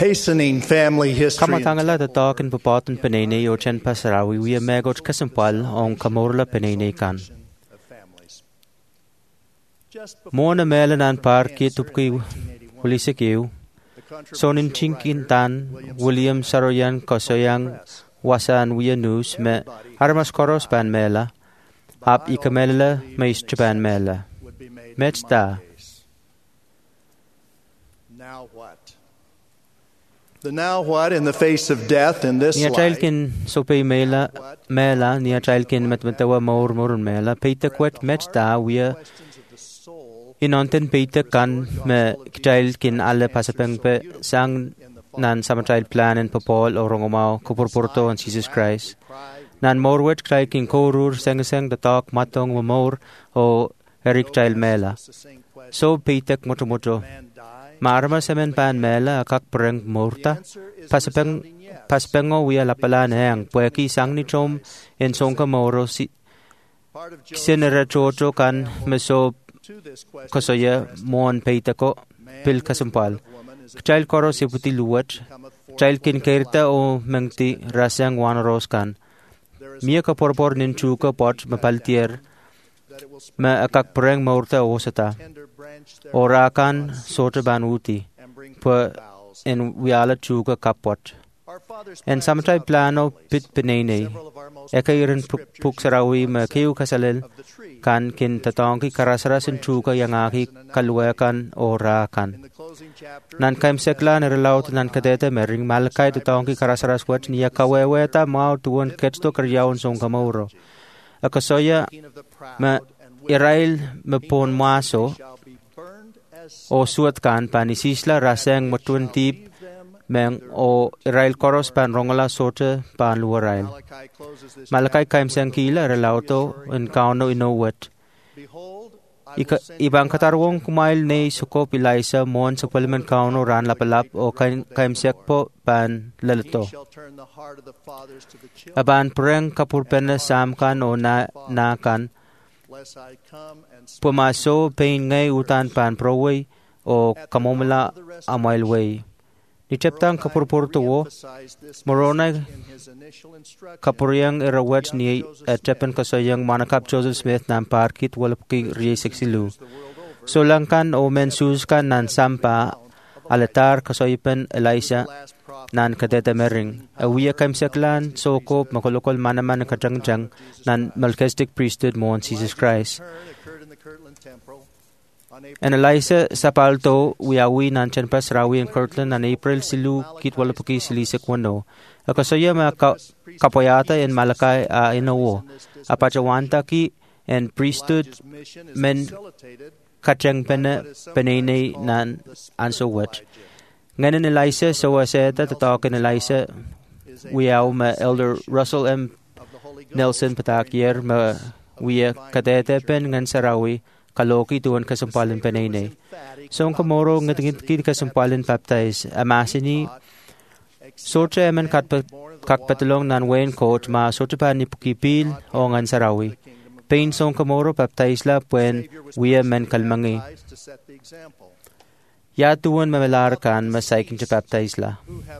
hastening family history. Kamatangala the talk in Papaton Penene or Chen Pasarawi, we a megot Kasampal on Kamorla Penene kan. Mona Melan and Park Kitupki Wulisekiu, Sonin Chinkin Tan, William Saroyan Kosoyang, Wasan Wia News, Me Armas Koros Ban Mela, Ab Ikamela, Mais Japan Mela. Metsta. Now what? The now what in the face of death in this Nia life? Chilkin Sope Mela, Nia Chilkin Metmetawa Morun Mela, Peter Quet Metsta, we Inonten Peter kan me Chilkin alle Pasapengpe sang nan Samachild plan and Popol or Rongomao, Kupurporto and Jesus Christ. Nan Morwet Chilkin Korur, Sang the talk, Matong Mamor, or Eric Child Mela. So Peter Motomoto. Marma semen pan mela akak pereng morta. Paspengo wia lapalan hang. Pueki sang ni chom en songka moro si. Sinera chocho kan meso kosoya mon Peter ko pil kasumpal. Child koro siputi luwat. Child kin kerta o mengti rasang wan roskan. Mia ka porpor ninchuka pot mapaltier. Ma akak pereng morta osata. Orakan sota banuti, per en wiala chuga kapot. En samtrai plano pit penene, ekairin puksarawi me keu kasalel, kan kin tatongi karasaras en chuga yangaki kalwekan orakan. Nan kaim sekla nerelaut nan kadete mering malakai tatongi karasaras wat niya kaweweta mau tuon ketsto karyaon song kamoro. Akasoya me Irail me pon maso, o suat kan panisisla raseng matun tip meng o Irail koros pan rongola sote pan luarail. Malakai kaim sangkila relauto en kauno inowet. Ibang katarwong kumail ne suko pilaisa mon sa parliament kauno ran lapalap o kaim sekpo pan lalato. Aban preng kapurpena sam kan o na kan pumaso pain ngay utan pan proway o kamomala amailway. Ni cheptang kapurpurto wo morona kapuriang erawet ni tepen kasayang manakap Joseph Smith nan parkit walapki riye seksilu. So langkan o mensus kan nan sampa alatar kasoypen Elisa nan kadeta mering. Awiya kaim seklan soko makolokol manaman kajangjang nan Melchizedek priesthood mo on Jesus Christ. En Elisa sapalto wiawi nan chanpas rawi in Kirtland nan April silu kit walapuki silise kwano. Akasoya ma kapoyata en Malakai a inawo. Apachawanta ki en priesthood men kachang penene nan ansowet. Ngayon Elisa so aseta tatawakan Elisa wiaw ma Elder Russell M. Nelson patakier ma wiya kadete pen ngan sarawi kaloki tuan kasampalin penene. So ang kamoro ngatingit kasampalin baptize amasini socha eman kakpatalong nan Wayne coach ma socha pa ni pukipil o ngan sarawi. Pain song kamoro baptize la puen wiya men kalmangi. Ya tuan mamalarkan masaikin sa baptize la.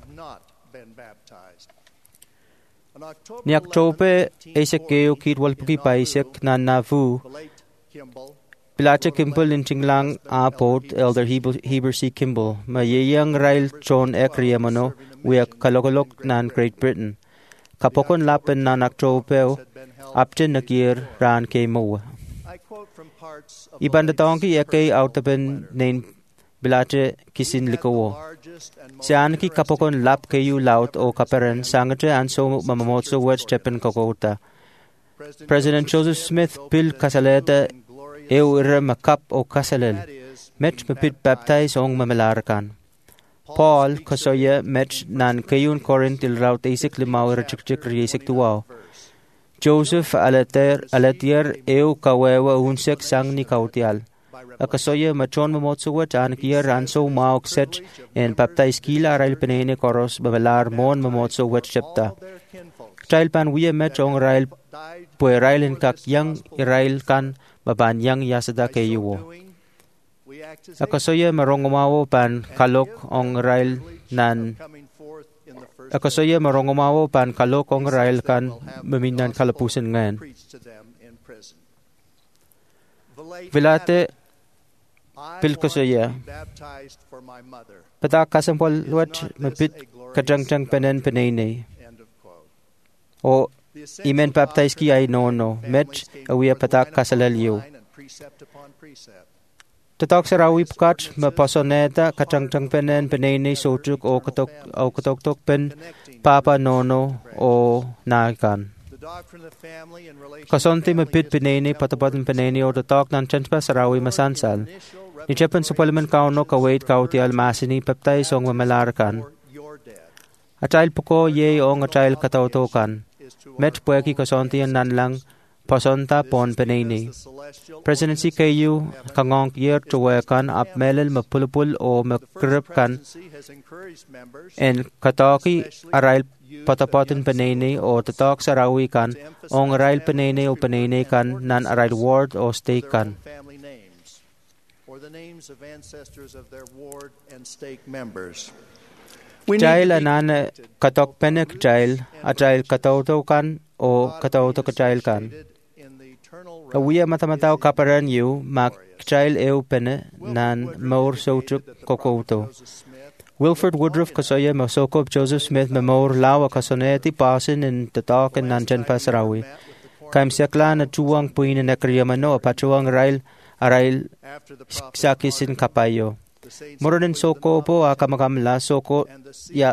Ni October Esekeo kit walpuki paisek na navu Pilacha Kimball in Chinglang Airport Elder Heber C. Kimball mayayang rail John Ekriamano wiya kalokolok nan Great Britain. Kapokon lapen nan October aptin nakir ran kay mo. Iban datongki ekay outapen nain Bilache kisin likowo. Sian ki kapokon lap kayu laut o kaperen sangate anso mamamotso wet stepen kokota. President Joseph Smith pil kasaleta eu ira makap o kasalel. Met mapit baptize ong mamalarkan. Paul kasoya met nan kayun Corinth il raut isik limaw rachikchik riyisik tuwaw. Joseph alatier eu kawewa unsek sang ni kautial. Akasoya machon mamotsuwat anakiya ranso maok set en baptize kila rail penene koros babalar mon mamotsuwat chepta. Child pan wiya mechong rail pue rail en kak yang irail kan babanyang yasada kayuwo. Akasoya marongomawo pan kalok ong rail nan Akasoya marongomawo pan kalok ong rail kan meminan kalapusan ngayon. Vilate pilkosoya patak kasampol wat mapit kajang-jang penen penene o imen baptize ki ay nono met awiya patak kasalaliyo tatak sarawi pukat mapasoneta kajang-jang penen penene sotuk o katok pen papa nono o nakan kasonti mapit penene patapatan penene o tatak nan chanpa sarawi masansal ni Japan Supplement kauno kawait kauti almasini peptai song mamalarakan. Atail puko ye ong atail katautokan. Met pueki kasonti an nanlang pasonta pon penini. Presidency KU kangong yer tuwekan ap melel mapulupul o makripkan en kataki arail patapotin penini o tatak sarawi kan ong arail penini o penini kan nan arail ward o stake kan. The names of ancestors of their ward and stake members. Jail anan katok penek jail ajail katautokan o katautokajail kan. Awiya matamataw kaparan yu mak jail eu pene nan maur sotuk kokoto. Wilford Woodruff kasoya masokop Joseph Smith memor lawa kasoneti pasin in tatak and nanjan pasarawi. Kaim sekla na tuwang puin na kriyamano apatuang rail arail sakisin kapayo. Moronin soko po akamakamla soko ya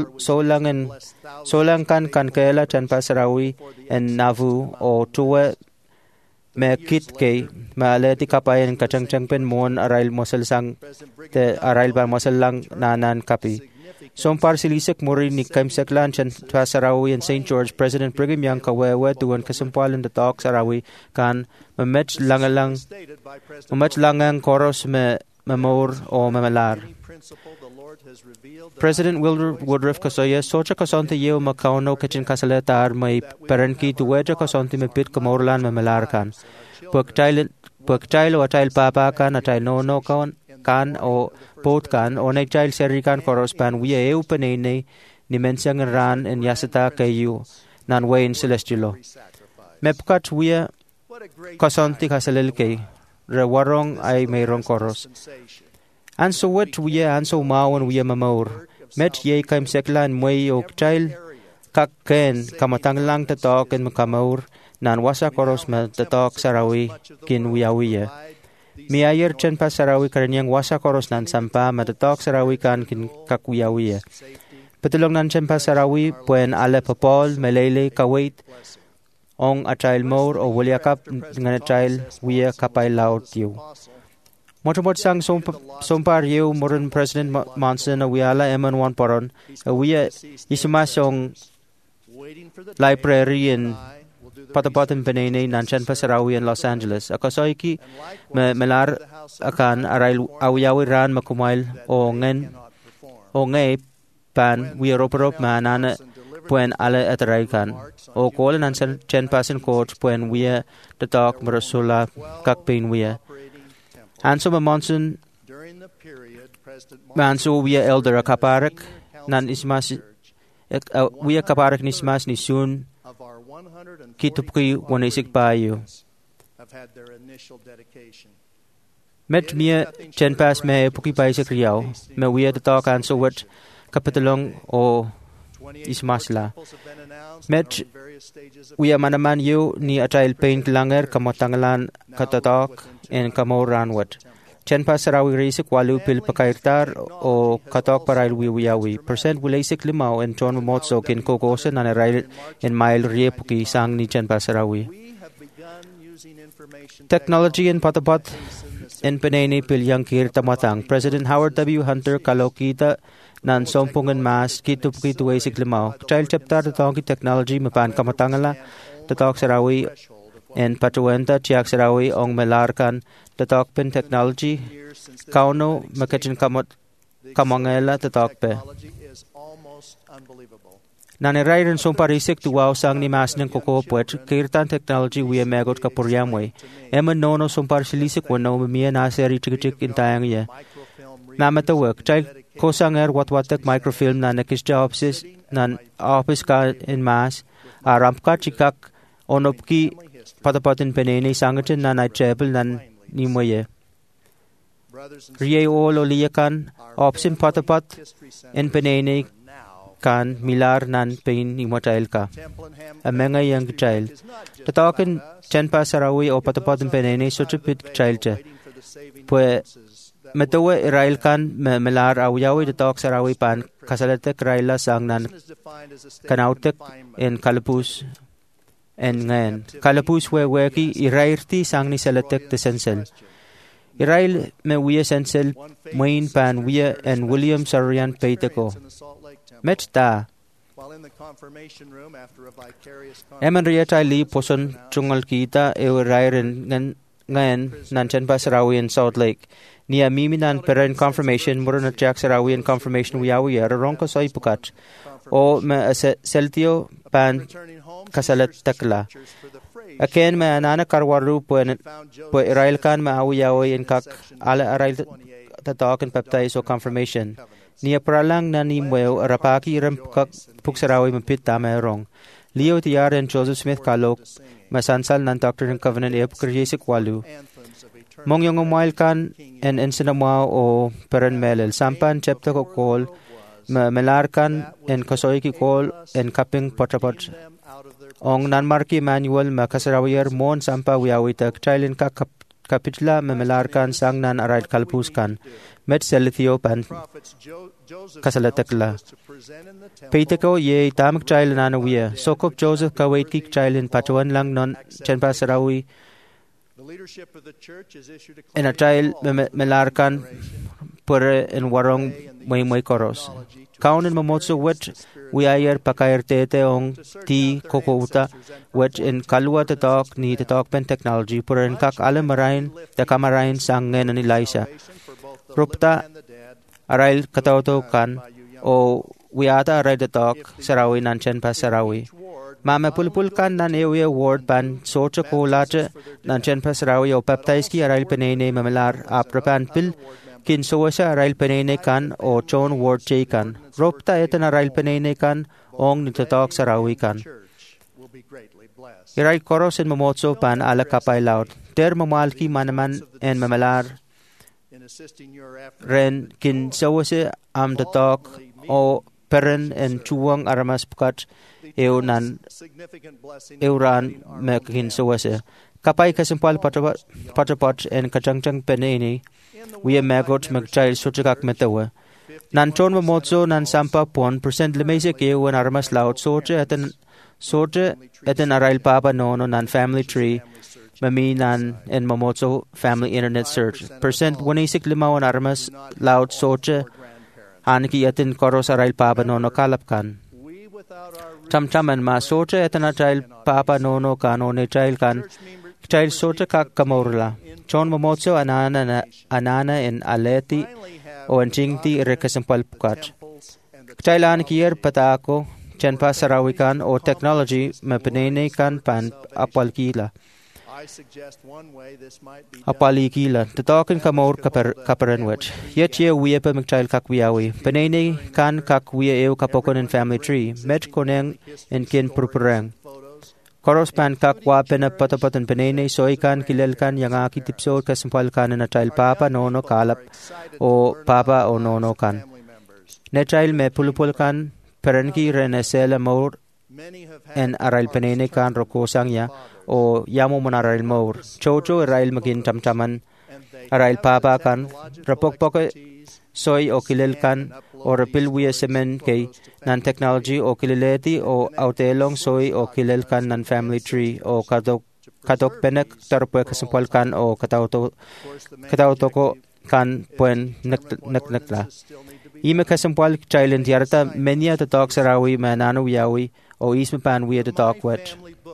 solangan kan kaila chan pasarawi en navu o tuwe me kit ke maleti kapayan kachang-chang pen mon arail mosel sang te arail ba mosel lang nanan kapi. Sompar silisek muri ni Kaim Seklan chan pasarawi en St. George President Brigham Young kawewe tuwan kasampalan the talk sarawi kan mamech langang koros me mamor o mamalar. President Woodruff kasoya socha kasonte yeo makauno kachin kasaletar may paranki tuweja kasonte me pit kamorlan mamalar kan. Pagtail o atail papa kan atail nono kan o pot kan o nagtail seri kan koros pan wiya eu panene ni mensyang ran en yasata kayu nan wain celestialo. Mepkat wiya kasonte kasalil kay rewarong ay mayroong koros. Anso wet wiya anso mawan wiya mamor. Met ye Kaim Seklan may o child kakken kamatang lang tatok en makamor nan wasa koros ma tatok sarawi kin wiya. Miayer chen pa sarawi karanyang wasa koros nan sampa ma tatok sarawi kan kin kakwiya. Patulong nan chen pa sarawi puen ale papol melele kawait ong achail mor o wuliakap ngan achail wiya kapay laut yu. Motomot sang sompar yu moron President Monson a wiala eman wan poron a wiya isimasong library in patapotin penene nanchan pasarawi in Los Angeles. Akasoiki melar akan arail awiyawi ran makumail o ngay pan wiyaroparop manana puen ale ataray kan. O kola nanchan chen pasin court puen wiya tatok marasula kakpain wiya. Anso mamonson manso wiya elder akaparak nan ismas wiya kaparak nismas ni sun kitupki wanisik payo. Met miya chen pas me puki paisa kriyaw me wiya tatok anso wat kapitalong o ismasla. Met wiya manaman yu ni atail paint langer kamotangalan katatok en kamoranwat. Chen pa sarawi risik walu pil pakairtar o katok parail wiyawi. Percent wilasik limaw en ton mamotso kin kokosa na narail en mail riepuki sang ni chen pa sarawi. Technology en patapat en penene pil yang kir tamatang. President Howard W. Hunter kalokita nan sompungan mas kitupuki tuwasik limaw. Child chapter tatong ki technology mapan kamatangala tatok sarawi en patuenta tiyak sarawi ong melarkan tatok pen technology kauno makachin kamangela tatok pe. Nan irairan sumparisik tuwao sang ni mas ng koko puet kirtan technology wiya megot kapuryamwe. Eman nono sumparsilisik wano mamiya naseri chikchik intayang ye. Namatawak, child kosanger watwatak microfilm na nakisja offices nan office ka in mas arampka chikak onopki patapatin penene sangatin na naitrebel nan nimoye. Riye olo liyakan opsin patapat en penene kan milar nan pain imotail ka. Amenga yang child. Tatakin chenpa sarawi o patapatin penene suchipit child che. Pwe metawa irail kan melar awiyawi tatak sarawi pan kasalatek raila sang nan kanautek en kalapus en ngayon. Kalapus weki irairti sang ni salatek te sensel. Irail me wiya sensel main pan wiya en William Sarian peiteko. Mechta. Eman riyatay li poson chungal kita ewirairin ngayon nan chenpa sarawi in Salt Lake. Niya mimi nan pera in confirmation mura na tiyak sarawi in confirmation wiyawi arong ko soy pukat. O me seltio pan kasalat takla. Aken me anana karwaru po irail kan me awiyawi in kak ala arail tatakin peptay so confirmation. Niya pralang na nimweo arapaki iram puksarawi mapit tama erong. Leo Tiar and Joseph Smith Kalok masansal nan Doctor ng Covenant epukriesik walu. Mong yung umail kan en ensinamao o peran melel. Sampan chepta ko kol melarkan en kasoy ki kol en kaping potrapot. Ong nanmarki manual makasarawier mon sampa wiyawitak chailin ka kapitla melarkan sang nan arait kalpuskan. Met selithio pan kasalatakla. Peiteko ye tamak chail nanawiya. Sokop Joseph kawait kik chailin patuan lang non chenpa sarawi. En a chail melarkan pura en warong may koros. Kaunin mamotso wet wiayer pakayer tete ong ti kokouta wet en kalwa tatok ni tatok pen technology pura en kak alam marain da kamarain sang ngayon ni Liza. Rupta arail katauto kan o wiata arail tatok sarawi nan chenpa sarawi. Mama pulpul kan nan ewe award pan socha ko lacha nan chenpa sarawi o peptais ki arail penene mamalar aprapan pil kin soasa arail penene kan o chon ward chay kan. Ropta etan arail penene kan ong nitatok sarawi kan. Iray koros en mamotso pan ala kapay laut. Der mamalki manaman en mamalar ren kin soasa am tatok o peren en chuwang aramas pukat euran mekin soasa. Kapay kasimpal patapot en kachangchang penene wiya magot magchail sochakak metawa. Nan chon mamotso nan sampa pon percent lemesik ewan aramas laut socha etan arail papa nono nan family tree mami nan en mamotso family internet search. Percent 165 aramas laut socha hanki etan koros arail papa nono kalapkan. Chamchaman ma socha etan arail papa nono kan o ne chail kan chail socha kak kamorla. Chon mamotso anana en aleti o en chingti rekasimpal pukat. Chailan kier patako chenpa sarawikan o technology mapenene kan pan apalkila. Apalikila. Tatakin kamor kaparanwet. Yet ye wiya pa magchail kakwiyawi. Penene kan kakwiya ew kapokon en family tree. Met koneng en kin purpurang. Koros pan kakwa pena patapatan penene soy kan kilel kan yang aki tipso kasimpal kan na child papa nono kalap o papa o nono kan. Ne child me pulupul kan perenki renesela mor en arail penene kan rokosang ya o yamu mon arail mor. Chocho arail magin tamtaman arail papa kan rapokpoke soy o kilel kan o rapil wiya semen kay nan technology o kileleti o autelong soy o kilel kan nan family tree o katok penek tarpwe kasimpal kan o katauto ko kan puen nakla. Ime kasimpal chailen tiarta menya tatok sarawi manano yawi o isme pan wiya tatok wet.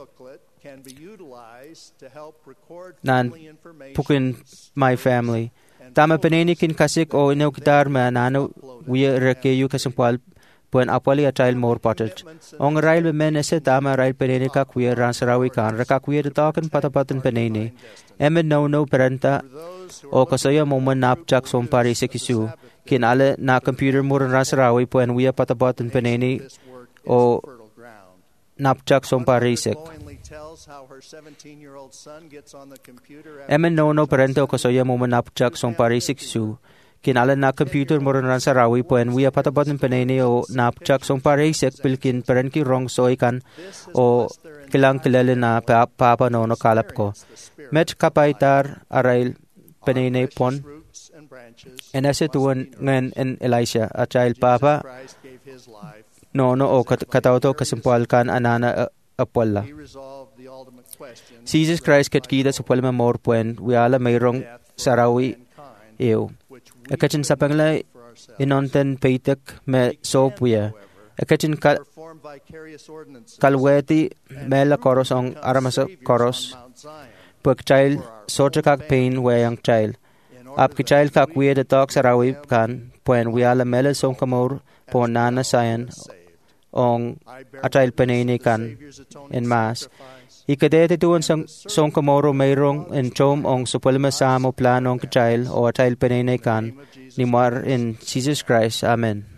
Nan pukin my family. Tama penenikin kasik o inaukitar manano wiya rekeyu kasimpal puen apwali atail mor potet. Ong rail bemen ese tama rail penene kakwir ransarawi kan rakakwir taken patapatan penene. Emed no perenta o kasoya momen napjak som pari sekisu. Kin ale na computer muran ransarawi puen wia patapatan penene o napjak som pari sek. Emen no perenta o kasoya momen napjak som pari sekisu. Kinala na computer moron ran sa rawi puen wia patapatan penene o napchak song pareisek pilkin perenki rong soikan o kilang kilala na papa no kalap ko. Met kapaitar arail penene pon enase tuan ngen en Elisha atail papa no o katauto kasimpalkan anana apwala. Jesus Christ katkida sa pwalma mor puen wiala mayroong sarawi ew. Akachin sapangla inonten peitek me sopwia. Akachin kalweti mela koros ong aramasa koros. Pag child sotakak pain wayang child. Ap ki child kak wia de tok sarawi kan puen wiala mela song kamor po nana sayan ong atail penene kan en mas. Ikadete tuon song kamoro mayroong en chom ong supalma samo planong kachail o atail penene kan ni mar in Jesus Christ. Amen.